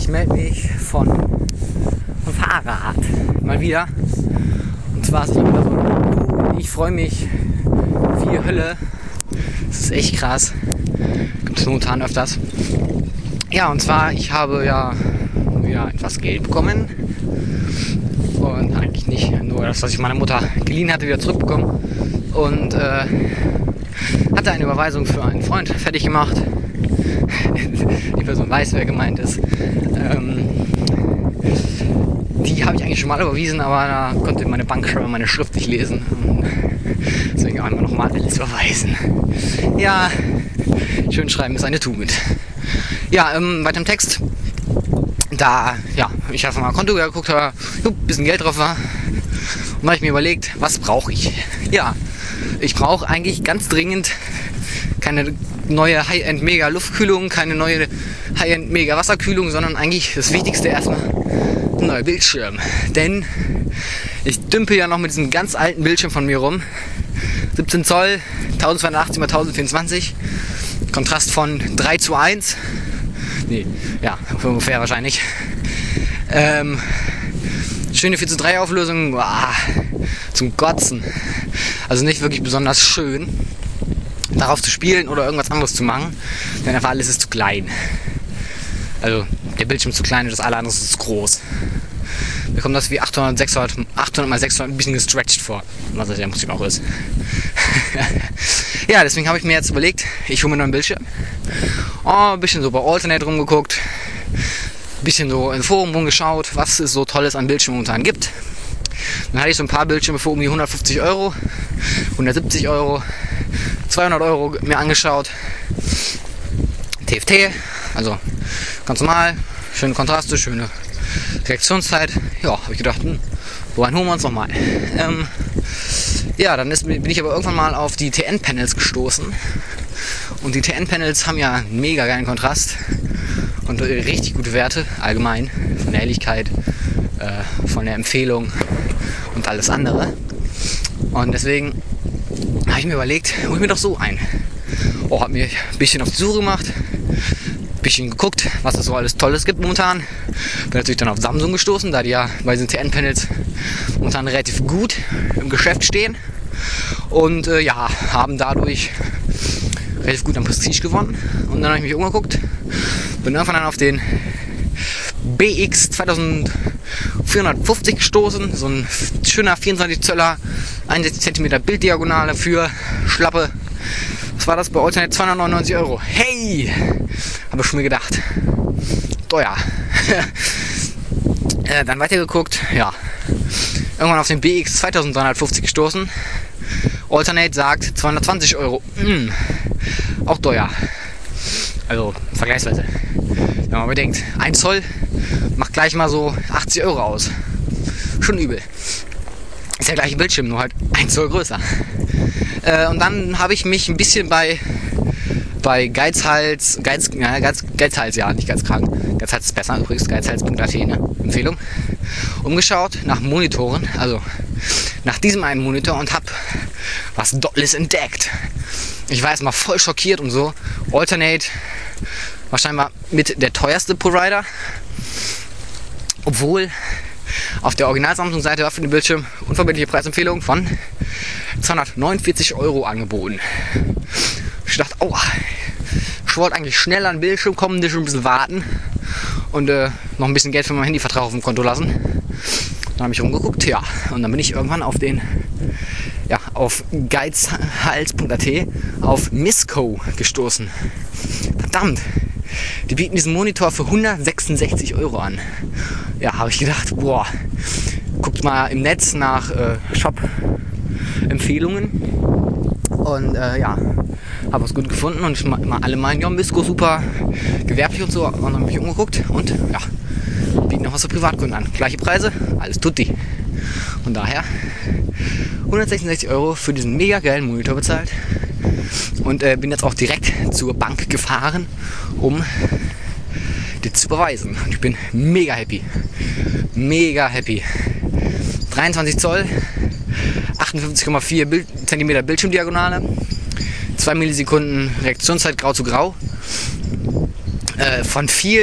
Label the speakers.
Speaker 1: ich melde mich von Fahrrad. Mal wieder. Und zwar ist es wieder so, ich freue mich wie Hölle. Das ist echt krass. Gibt es momentan öfters. Ja, und zwar, ich habe ja etwas Geld bekommen. Und eigentlich nicht nur das, was ich meiner Mutter geliehen hatte, wieder zurückbekommen. Und hatte eine Überweisung für einen Freund fertig gemacht. Die Person weiß, wer gemeint ist. Die habe ich eigentlich schon mal überwiesen, aber da konnte meine Bank schon meine Schrift nicht lesen. Deswegen einmal nochmal alles überweisen. Ja, schön schreiben ist eine Tugend. Ja, weiter im Text. Da, ja, ich einfach mal Konto geguckt habe, ein bisschen Geld drauf war. Und dann habe ich mir überlegt, was brauche ich? Ja, ich brauche eigentlich ganz dringend keine neue High-End-Mega-Luftkühlung, keine neue High-End-Mega-Wasserkühlung, sondern eigentlich das Wichtigste erstmal ein neuer Bildschirm. Denn ich dümpel ja noch mit diesem ganz alten Bildschirm von mir rum. 17 Zoll, 1280 x 1024, Kontrast von 3:1. Nee, ja, ungefähr wahrscheinlich. Schöne 4:3 Auflösung, zum Kotzen. Also nicht wirklich besonders schön, darauf zu spielen oder irgendwas anderes zu machen, denn einfach alles ist zu klein. Also der Bildschirm ist zu klein und das alle andere ist zu groß. Mir kommt das wie 800 x 600 ein bisschen gestretched vor, was das ja im Prinzip auch ist. Ja, deswegen habe ich mir jetzt überlegt, ich hole mir noch einen Bildschirm. Ein bisschen so bei Alternate rumgeguckt, ein bisschen so im Forum rumgeschaut, was es so Tolles an Bildschirmen momentan gibt. Dann hatte ich so ein paar Bildschirme für um die 150 Euro, 170 Euro, 200 Euro mir angeschaut. TFT, also ganz normal, schöne Kontraste, schöne Reaktionszeit. Ja, habe ich gedacht, so einen holen wir uns nochmal. Ja, dann bin ich aber irgendwann mal auf die TN-Panels gestoßen. Und die TN-Panels haben ja einen mega geilen Kontrast und richtig gute Werte, allgemein, von der Helligkeit, von der Empfehlung und alles andere. Und deswegen habe ich mir überlegt, hol mir doch so ein. Habe mir ein bisschen auf die Suche gemacht, ein bisschen geguckt, was es so alles Tolles gibt momentan. Bin natürlich dann auf Samsung gestoßen, da die ja bei diesen TN-Panels momentan relativ gut im Geschäft stehen. Und haben dadurch relativ gut an Prestige gewonnen. Und dann habe ich mich umgeguckt, bin irgendwann dann auf den BX 2450 gestoßen, so ein schöner 24 Zöller, 61 cm Bilddiagonale für schlappe, was war das bei Alternate, 299 Euro. Hey, habe ich schon mir gedacht, teuer. Dann weitergeguckt, ja, irgendwann auf den BX 2350 gestoßen. Alternate sagt 220 Euro. Auch teuer. Also vergleichsweise. Wenn man bedenkt, 1 Zoll macht gleich mal so 80 Euro aus. Schon übel. Ist der gleiche Bildschirm, nur halt 1 Zoll größer. Und dann habe ich mich ein bisschen bei Geizhals, ja, nicht Geizkragen. Geizhals ist besser, übrigens geizhals.at, ne? Empfehlung. Umgeschaut nach Monitoren, also nach diesem einen Monitor und habe was Dolles entdeckt. Ich war erstmal voll schockiert und so. Alternate wahrscheinlich mit der teuerste Provider. Obwohl auf der Original-Samsung-Seite war für den Bildschirm unverbindliche Preisempfehlung von 249 Euro angeboten. Ich dachte, ich wollte eigentlich schnell an den Bildschirm kommen, nicht schon ein bisschen warten und noch ein bisschen Geld für mein Handyvertrag auf dem Konto lassen. Dann habe ich rumgeguckt, ja, und dann bin ich irgendwann auf geizhals.at auf Misco gestoßen. Verdammt, die bieten diesen Monitor für 166 Euro an. Ja, habe ich gedacht, guckt mal im Netz nach Shop-Empfehlungen und habe was gut gefunden und alle meinen, ja, Misco super gewerblich und so, und dann habe ich umgeguckt und ja, bieten noch was für Privatkunden an. Gleiche Preise, alles tutti. Von daher 166 Euro für diesen mega geilen Monitor bezahlt und bin jetzt auch direkt zur Bank gefahren, um die zu überweisen. Und ich bin mega happy. Mega happy. 23 Zoll, 58,4 cm Bildschirmdiagonale, 2 Millisekunden Reaktionszeit grau zu grau. Von viel